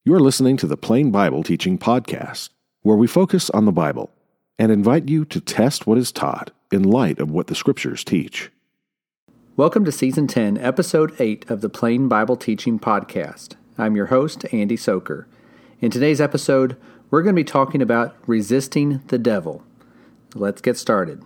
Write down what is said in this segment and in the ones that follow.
You're listening to the Plain Bible Teaching Podcast, where we focus on the Bible and invite you to test what is taught in light of what the Scriptures teach. Welcome to Season 10, Episode 8 of the Plain Bible Teaching Podcast. I'm your host, Andy Soker. In today's episode, we're going to be talking about resisting the devil. Let's get started.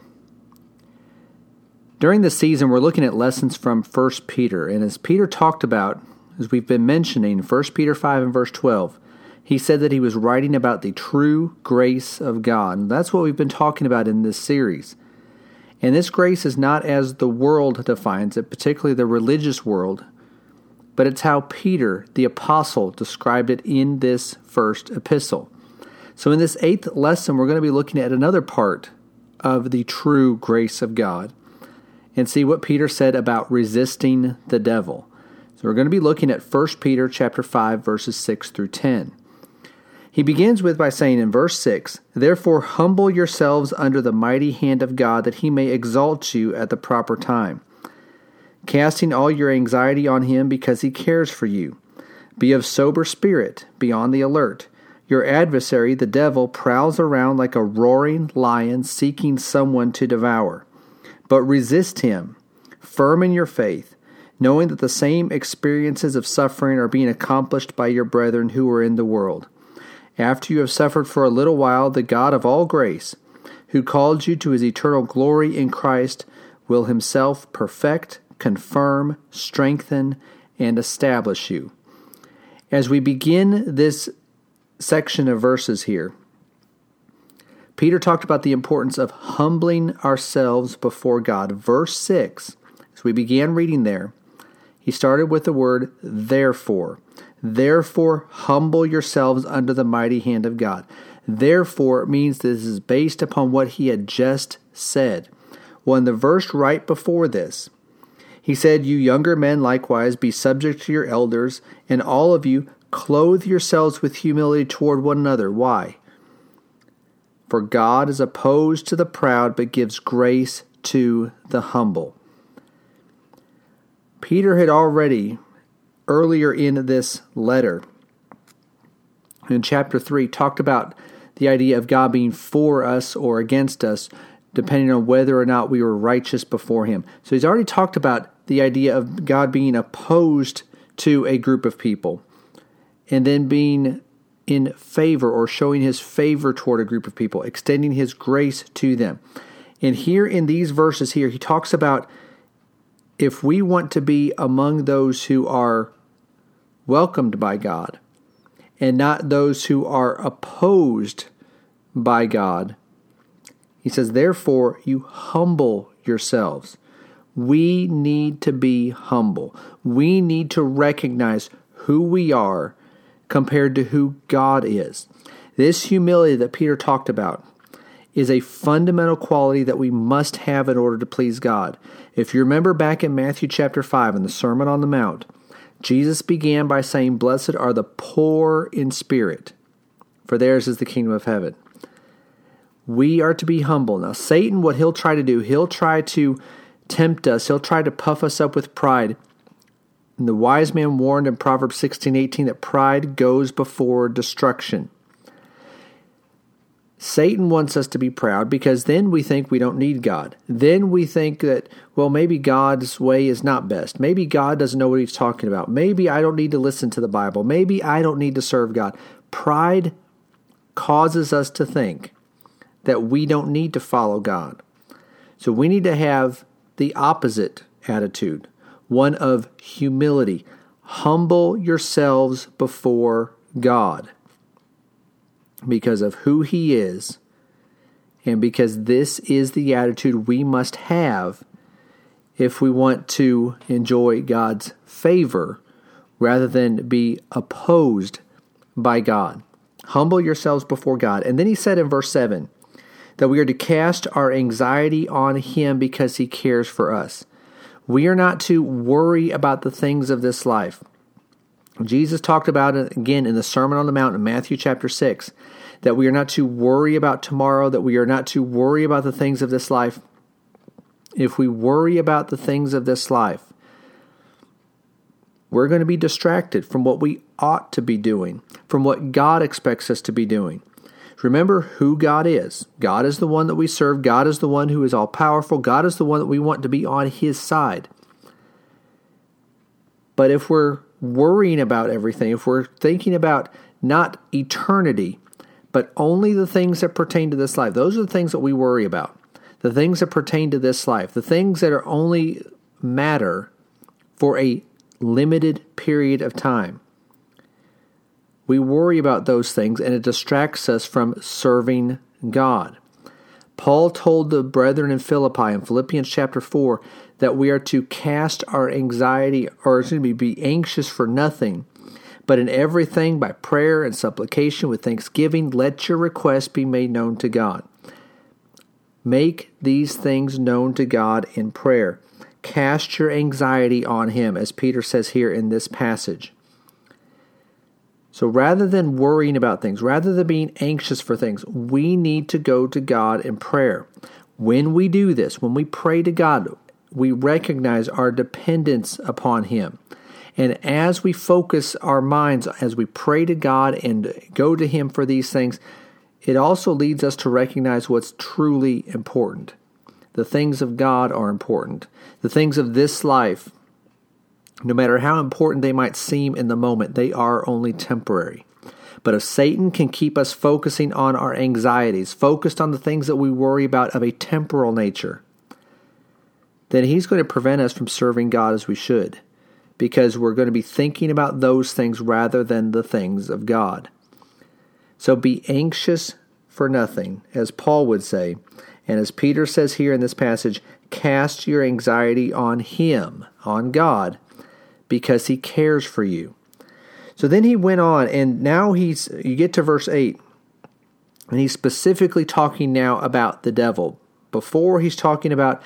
During this season, we're looking at lessons from 1 Peter, and as Peter talked about, as we've been mentioning, 1 Peter 5 and verse 12, he said that he was writing about the true grace of God. And that's what we've been talking about in this series. And this grace is not as the world defines it, particularly the religious world, but it's how Peter, the apostle, described it in this first epistle. So in this 8th lesson, we're going to be looking at another part of the true grace of God and see what Peter said about resisting the devil. So we're going to be looking at 1 Peter chapter 5, verses 6 through 10. He begins by saying in verse 6, "Therefore humble yourselves under the mighty hand of God, that he may exalt you at the proper time, casting all your anxiety on him because he cares for you. Be of sober spirit, be on the alert. Your adversary, the devil, prowls around like a roaring lion seeking someone to devour. But resist him, firm in your faith, knowing that the same experiences of suffering are being accomplished by your brethren who are in the world. After you have suffered for a little while, the God of all grace, who called you to his eternal glory in Christ, will himself perfect, confirm, strengthen, and establish you." As we begin this section of verses here, Peter talked about the importance of humbling ourselves before God. Verse 6, as we began reading there, he started with the word therefore. Therefore, humble yourselves under the mighty hand of God. Therefore means this is based upon what he had just said. Well, in the verse right before this, he said, "You younger men likewise be subject to your elders, and all of you clothe yourselves with humility toward one another." Why? "For God is opposed to the proud, but gives grace to the humble." Peter had already, earlier in this letter, in chapter 3, talked about the idea of God being for us or against us, depending on whether or not we were righteous before him. So he's already talked about the idea of God being opposed to a group of people, and then being in favor or showing his favor toward a group of people, extending his grace to them. And here in these verses here, he talks about if we want to be among those who are welcomed by God and not those who are opposed by God, he says, "Therefore you humble yourselves." We need to be humble. We need to recognize who we are compared to who God is. This humility that Peter talked about is a fundamental quality that we must have in order to please God. If you remember back in Matthew chapter 5 in the Sermon on the Mount, Jesus began by saying, "Blessed are the poor in spirit, for theirs is the kingdom of heaven." We are to be humble. Now, Satan, what he'll try to do, he'll try to tempt us. He'll try to puff us up with pride. And the wise man warned in Proverbs 16:18 that pride goes before destruction. Satan wants us to be proud because then we think we don't need God. Then we think that, well, maybe God's way is not best. Maybe God doesn't know what he's talking about. Maybe I don't need to listen to the Bible. Maybe I don't need to serve God. Pride causes us to think that we don't need to follow God. So we need to have the opposite attitude, one of humility. Humble yourselves before God, because of who he is, and because this is the attitude we must have if we want to enjoy God's favor rather than be opposed by God. Humble yourselves before God. And then he said in verse 7 that we are to cast our anxiety on him because he cares for us. We are not to worry about the things of this life. Jesus talked about it again in the Sermon on the Mount in Matthew chapter 6, that we are not to worry about tomorrow, that we are not to worry about the things of this life. If we worry about the things of this life, We're going to be distracted from what we ought to be doing, from what God expects us to be doing. Remember who God is. God is the one that we serve. God is the one who is all-powerful. God is the one that we want to be on His side. But if we're worrying about everything, if we're thinking about not eternity, but only the things that pertain to this life, those are the things that we worry about. The things that pertain to this life, the things that are only matter for a limited period of time. We worry about those things, and it distracts us from serving God. Paul told the brethren in Philippi in Philippians chapter 4 that we are to cast our anxiety, be anxious for nothing, but in everything by prayer and supplication with thanksgiving, let your requests be made known to God. Make these things known to God in prayer. Cast your anxiety on Him, as Peter says here in this passage. So rather than worrying about things, rather than being anxious for things, we need to go to God in prayer. When we do this, when we pray to God, we recognize our dependence upon Him. And as we focus our minds, as we pray to God and go to Him for these things, it also leads us to recognize what's truly important. The things of God are important. The things of this life, no matter how important they might seem in the moment, they are only temporary. But if Satan can keep us focusing on our anxieties, focused on the things that we worry about of a temporal nature, then he's going to prevent us from serving God as we should, because we're going to be thinking about those things rather than the things of God. So be anxious for nothing, as Paul would say, and as Peter says here in this passage, cast your anxiety on Him, on God, because He cares for you. So then he went on, and now you get to verse 8, and he's specifically talking now about the devil. Before he's talking about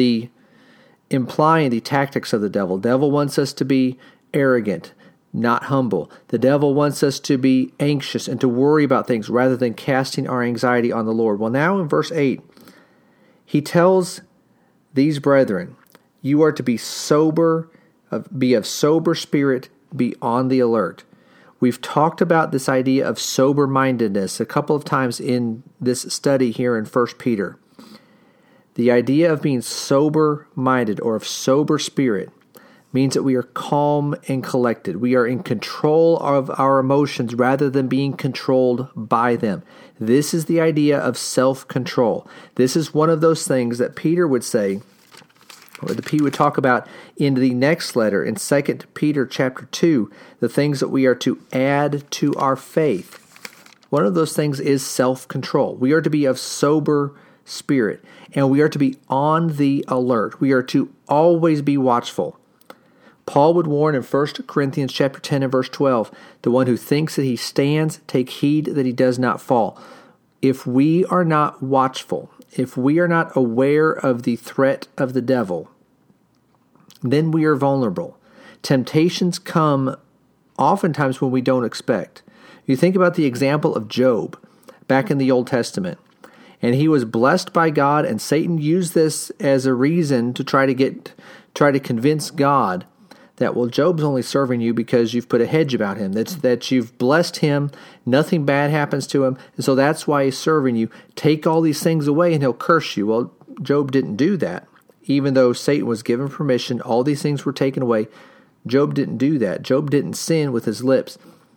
implying the tactics of the devil. The devil wants us to be arrogant, not humble. The devil wants us to be anxious and to worry about things rather than casting our anxiety on the Lord. Well, now in verse 8, he tells these brethren, you are to be sober, be of sober spirit, be on the alert. We've talked about this idea of sober-mindedness a couple of times in this study here in 1 Peter. The idea of being sober-minded or of sober spirit means that we are calm and collected. We are in control of our emotions rather than being controlled by them. This is the idea of self-control. This is one of those things that Peter would say, or that Peter would talk about in the next letter, in 2 Peter chapter 2, the things that we are to add to our faith. One of those things is self-control. We are to be of sober spirit, and we are to be on the alert. We are to always be watchful. Paul would warn in 1 Corinthians chapter 10 and verse 12, the one who thinks that he stands, take heed that he does not fall. If we are not watchful, if we are not aware of the threat of the devil, then we are vulnerable. Temptations come oftentimes when we don't expect. You think about the example of Job back in the Old Testament. And he was blessed by God, and Satan used this as a reason to try to convince God that, well, Job's only serving you because you've put a hedge about him, that you've blessed him, nothing bad happens to him, and so that's why he's serving you. Take all these things away and he'll curse you. Well, Job didn't do that. Even though Satan was given permission, all these things were taken away. Job didn't do that. Job didn't sin with his lips.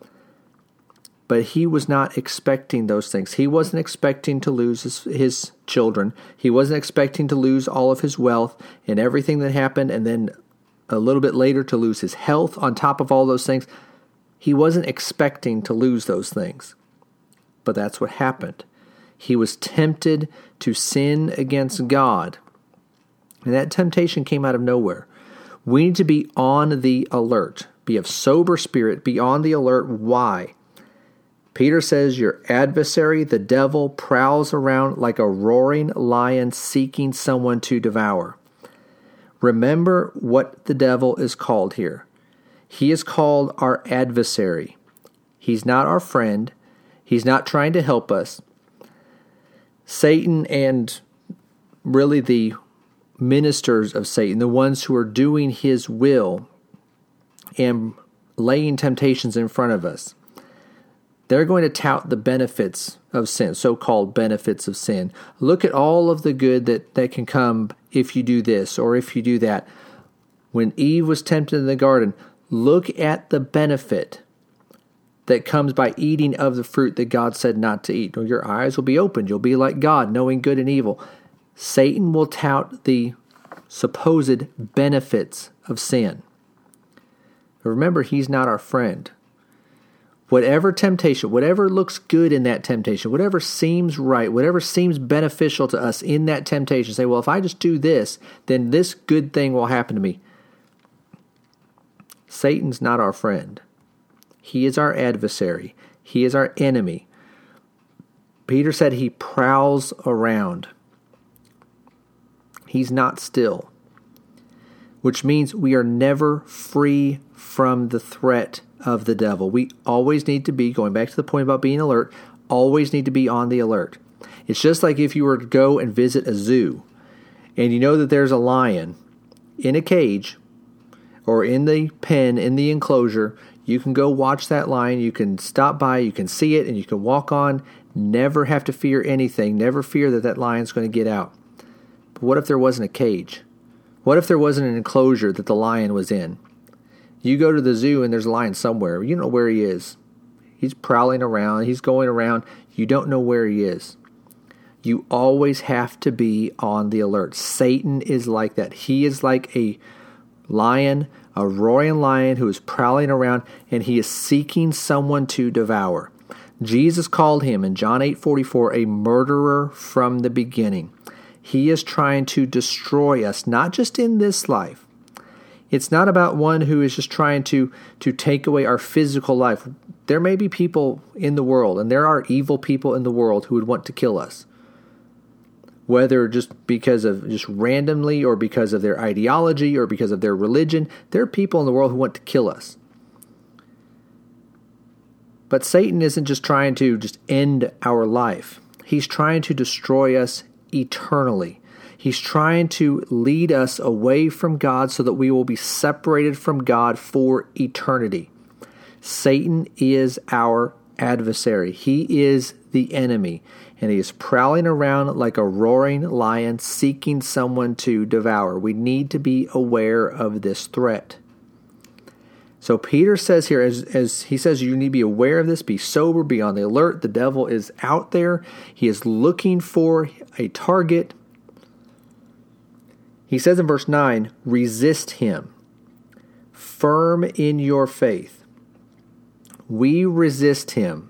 But he was not expecting those things. He wasn't expecting to lose his children. He wasn't expecting to lose all of his wealth and everything that happened, and then a little bit later to lose his health on top of all those things. He wasn't expecting to lose those things. But that's what happened. He was tempted to sin against God. And that temptation came out of nowhere. We need to be on the alert. Be of sober spirit. Be on the alert. Why? Peter says your adversary, the devil, prowls around like a roaring lion seeking someone to devour. Remember what the devil is called here. He is called our adversary. He's not our friend. He's not trying to help us. Satan and really the ministers of Satan, the ones who are doing his will, and laying temptations in front of us, they're going to tout the benefits of sin, so-called benefits of sin. Look at all of the good that can come if you do this or if you do that. When Eve was tempted in the garden, look at the benefit that comes by eating of the fruit that God said not to eat. Your eyes will be opened. You'll be like God, knowing good and evil. Satan will tout the supposed benefits of sin. But remember, he's not our friend. Whatever temptation, whatever looks good in that temptation, whatever seems right, whatever seems beneficial to us in that temptation, say, well, if I just do this, then this good thing will happen to me. Satan's not our friend. He is our adversary. He is our enemy. Peter said he prowls around. He's not still, which means we are never free from the threat of the devil. We always need to be, going back to the point about being alert, always need to be on the alert. It's just like if you were to go and visit a zoo and you know that there's a lion in a cage or in the pen, in the enclosure. You can go watch that lion, you can stop by, you can see it, and you can walk on, never have to fear anything, never fear that lion's going to get out. But what if there wasn't a cage? What if there wasn't an enclosure that the lion was in? You go to the zoo and there's a lion somewhere. You don't know where he is. He's prowling around, he's going around. You don't know where he is. You always have to be on the alert. Satan is like that. He is like a lion, a roaring lion who is prowling around, and he is seeking someone to devour. Jesus called him in John 8:44 a murderer from the beginning. He is trying to destroy us, not just in this life. It's not about one who is just trying to take away our physical life. There may be people in the world, and there are evil people in the world who would want to kill us. Whether just because of just randomly or because of their ideology or because of their religion, there are people in the world who want to kill us. But Satan isn't just trying to just end our life. He's trying to destroy us eternally. He's trying to lead us away from God so that we will be separated from God for eternity. Satan is our adversary. He is the enemy. And he is prowling around like a roaring lion seeking someone to devour. We need to be aware of this threat. So Peter says here, as he says, you need to be aware of this, be sober, be on the alert. The devil is out there. He is looking for a target. He says in verse 9, resist him, firm in your faith. We resist him.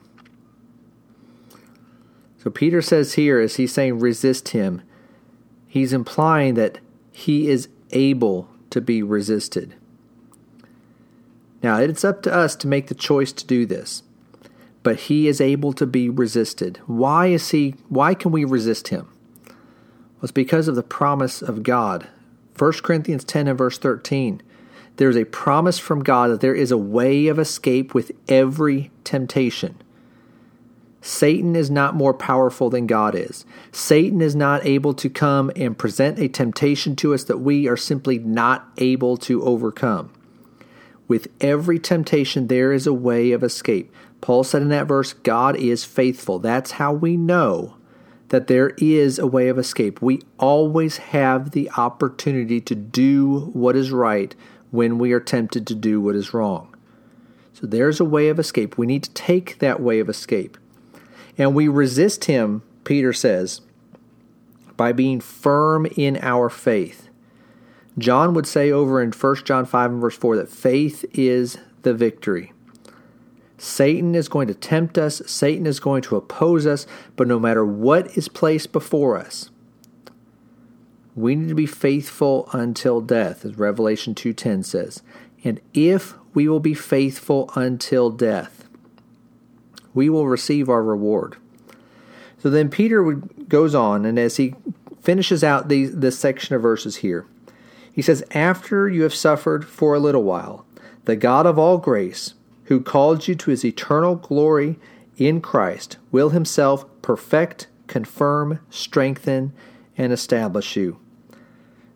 So Peter says here, as he's saying resist him, he's implying that he is able to be resisted. Now, it's up to us to make the choice to do this, but he is able to be resisted. Why can we resist him? Well, it's because of the promise of God. 1 Corinthians 10 and verse 13. There's a promise from God that there is a way of escape with every temptation. Satan is not more powerful than God is. Satan is not able to come and present a temptation to us that we are simply not able to overcome. With every temptation, there is a way of escape. Paul said in that verse, God is faithful. That's how we know that there is a way of escape. We always have the opportunity to do what is right when we are tempted to do what is wrong. So there's a way of escape. We need to take that way of escape. And we resist him, Peter says, by being firm in our faith. John would say over in 1 John 5 and verse 4 that faith is the victory. Satan is going to tempt us. Satan is going to oppose us. But no matter what is placed before us, we need to be faithful until death, as Revelation 2:10 says. And if we will be faithful until death, we will receive our reward. So then Peter goes on, and as he finishes out this section of verses here, he says, after you have suffered for a little while, the God of all grace, who called you to his eternal glory in Christ, will himself perfect, confirm, strengthen, and establish you.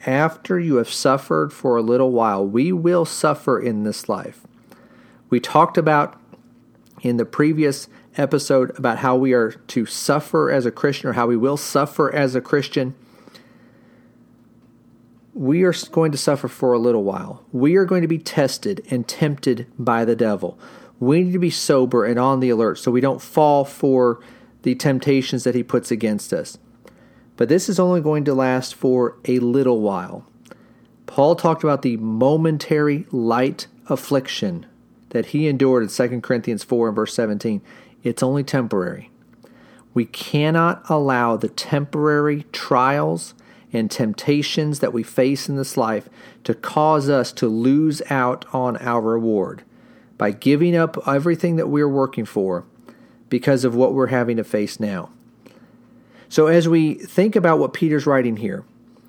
after you have suffered for a little while, we will suffer in this life. We talked about in the previous episode about how we are to suffer as a Christian, or how we will suffer as a Christian. We are going to suffer for a little while. We are going to be tested and tempted by the devil. We need to be sober and on the alert so we don't fall for the temptations that he puts against us. But this is only going to last for a little while. Paul talked about the momentary light affliction that he endured in 2 Corinthians 4 and verse 17. It's only temporary. We cannot allow the temporary trials and temptations that we face in this life to cause us to lose out on our reward by giving up everything that we're working for because of what we're having to face now. So as we think about what Peter's writing here,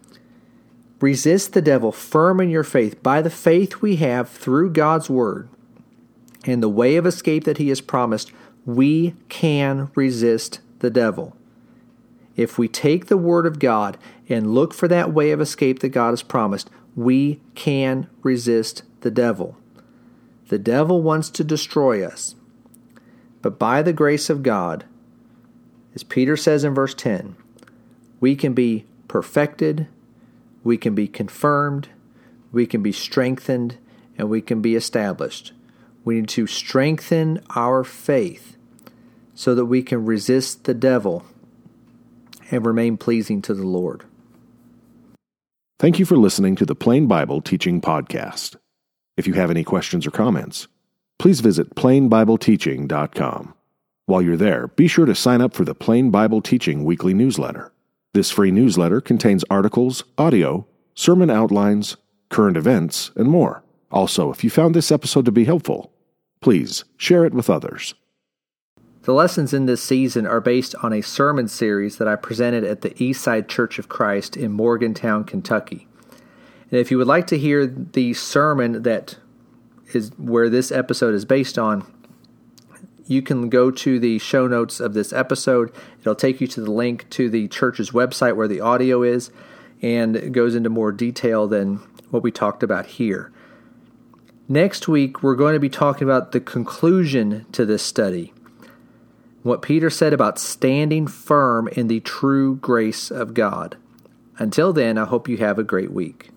resist the devil firm in your faith. By the faith we have through God's word and the way of escape that he has promised, we can resist the devil. If we take the word of God and look for that way of escape that God has promised, we can resist the devil. The devil wants to destroy us. But by the grace of God, as Peter says in verse 10, we can be perfected, we can be confirmed, we can be strengthened, and we can be established. We need to strengthen our faith so that we can resist the devil and remain pleasing to the Lord. Thank you for listening to the Plain Bible Teaching Podcast. If you have any questions or comments, please visit plainbibleteaching.com. While you're there, be sure to sign up for the Plain Bible Teaching weekly newsletter. This free newsletter contains articles, audio, sermon outlines, current events, and more. Also, if you found this episode to be helpful, please share it with others. The lessons in this season are based on a sermon series that I presented at the Eastside Church of Christ in Morgantown, Kentucky. And if you would like to hear the sermon that is where this episode is based on, you can go to the show notes of this episode. It'll take you to the link to the church's website where the audio is, and it goes into more detail than what we talked about here. Next week, we're going to be talking about the conclusion to this study, what Peter said about standing firm in the true grace of God. Until then, I hope you have a great week.